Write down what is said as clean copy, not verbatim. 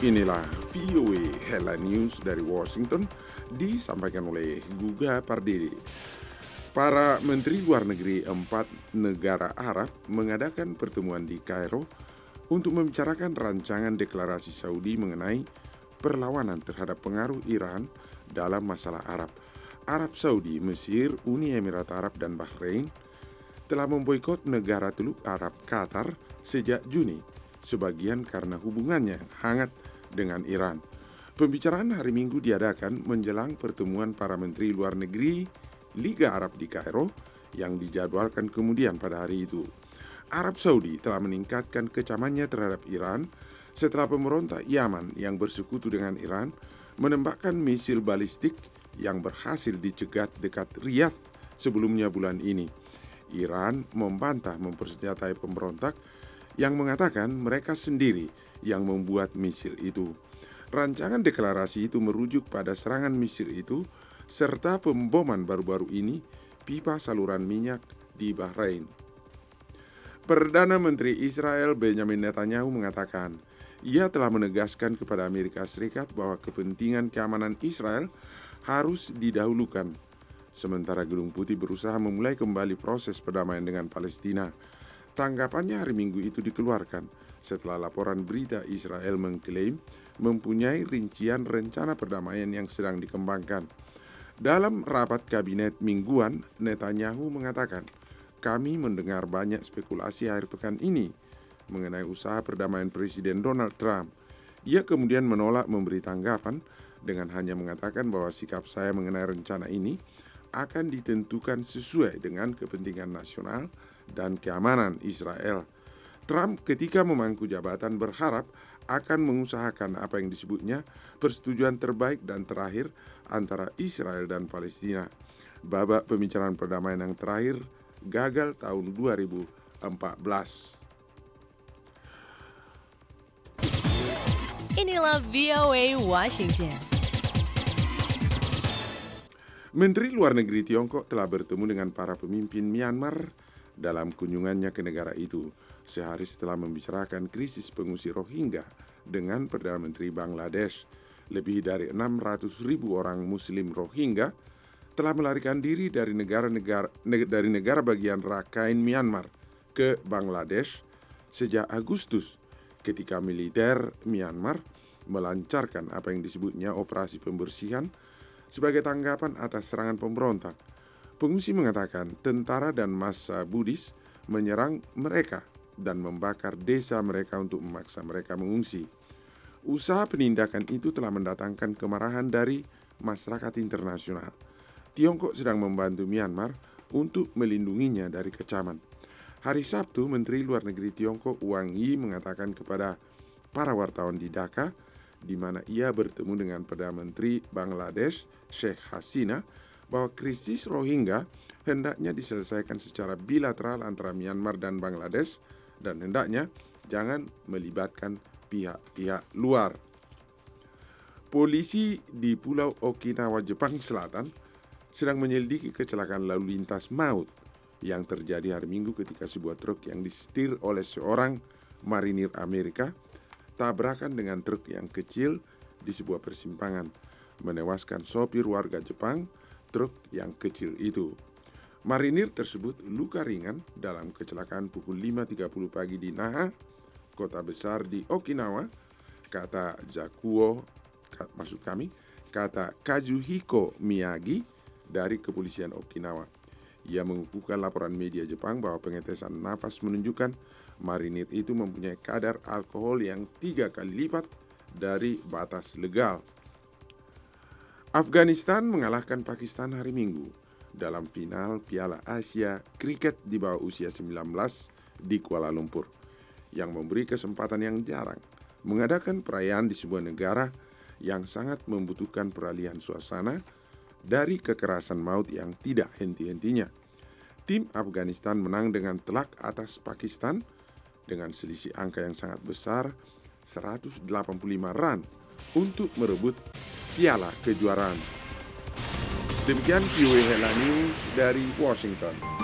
Inilah VOA Headline News dari Washington, disampaikan oleh Guga Pardede. Para Menteri Luar Negeri 4 negara Arab mengadakan pertemuan di Kairo untuk membicarakan rancangan deklarasi Saudi mengenai perlawanan terhadap pengaruh Iran dalam masalah Arab. Arab Saudi, Mesir, Uni Emirat Arab, dan Bahrain telah memboikot negara Teluk Arab Qatar sejak Juni, sebagian karena hubungannya hangat dengan Iran. Pembicaraan hari Minggu diadakan menjelang pertemuan para Menteri Luar Negeri Liga Arab di Kairo yang dijadwalkan kemudian pada hari itu. Arab Saudi telah meningkatkan kecamannya terhadap Iran setelah pemberontak Yaman yang bersekutu dengan Iran menembakkan misil balistik yang berhasil dicegat dekat Riyadh sebelumnya bulan ini. Iran membantah mempersenjatai pemberontak yang mengatakan mereka sendiri yang membuat misil itu. Rancangan deklarasi itu merujuk pada serangan misil itu serta pemboman baru-baru ini pipa saluran minyak di Bahrain. Perdana Menteri Israel Benjamin Netanyahu mengatakan ia telah menegaskan kepada Amerika Serikat bahwa kepentingan keamanan Israel harus didahulukan, sementara Gedung Putih berusaha memulai kembali proses perdamaian dengan Palestina. Tanggapannya hari Minggu itu dikeluarkan setelah laporan berita Israel mengklaim mempunyai rincian rencana perdamaian yang sedang dikembangkan. Dalam rapat kabinet mingguan, Netanyahu mengatakan, "Kami mendengar banyak spekulasi akhir pekan ini mengenai usaha perdamaian Presiden Donald Trump." Ia kemudian menolak memberi tanggapan dengan hanya mengatakan bahwa sikap saya mengenai rencana ini akan ditentukan sesuai dengan kepentingan nasional dan keamanan Israel. Trump ketika memangku jabatan berharap akan mengusahakan apa yang disebutnya persetujuan terbaik dan terakhir antara Israel dan Palestina. Babak pembicaraan perdamaian yang terakhir gagal tahun 2014. Inilah VOA Washington. Menteri Luar Negeri Tiongkok telah bertemu dengan para pemimpin Myanmar dalam kunjungannya ke negara itu, sehari setelah membicarakan krisis pengungsi Rohingya dengan Perdana Menteri Bangladesh. Lebih dari 600.000 orang Muslim Rohingya telah melarikan diri dari negara bagian Rakhine Myanmar ke Bangladesh sejak Agustus, ketika militer Myanmar melancarkan apa yang disebutnya operasi pembersihan sebagai tanggapan atas serangan pemberontak. Pengungsi mengatakan tentara dan massa Buddhis menyerang mereka dan membakar desa mereka untuk memaksa mereka mengungsi. Usaha penindakan itu telah mendatangkan kemarahan dari masyarakat internasional. Tiongkok sedang membantu Myanmar untuk melindunginya dari kecaman. Hari Sabtu, Menteri Luar Negeri Tiongkok Wang Yi mengatakan kepada para wartawan di Dhaka, di mana ia bertemu dengan Perdana Menteri Bangladesh Sheikh Hasina, bahwa krisis Rohingya hendaknya diselesaikan secara bilateral antara Myanmar dan Bangladesh dan hendaknya jangan melibatkan pihak-pihak luar. Polisi di Pulau Okinawa, Jepang Selatan sedang menyelidiki kecelakaan lalu lintas maut yang terjadi hari Minggu ketika sebuah truk yang disetir oleh seorang marinir Amerika tabrakan dengan truk yang kecil di sebuah persimpangan, menewaskan sopir warga Jepang truk yang kecil itu. Marinir tersebut luka ringan dalam kecelakaan pukul 5.30 pagi di Naha, kota besar di Okinawa, kata Kazuhiko Miyagi dari kepolisian Okinawa. Ia mengukuhkan laporan media Jepang bahwa pengetesan nafas menunjukkan marinir itu mempunyai kadar alkohol yang 3 kali lipat dari batas legal. Afghanistan mengalahkan Pakistan hari Minggu dalam final Piala Asia Kriket di bawah usia 19 di Kuala Lumpur, yang memberi kesempatan yang jarang mengadakan perayaan di sebuah negara yang sangat membutuhkan peralihan suasana dari kekerasan maut yang tidak henti-hentinya. Tim Afghanistan menang dengan telak atas Pakistan dengan selisih angka yang sangat besar, 185 run, untuk merebut piala kejuaraan. Demikian VOA Headline News dari Washington.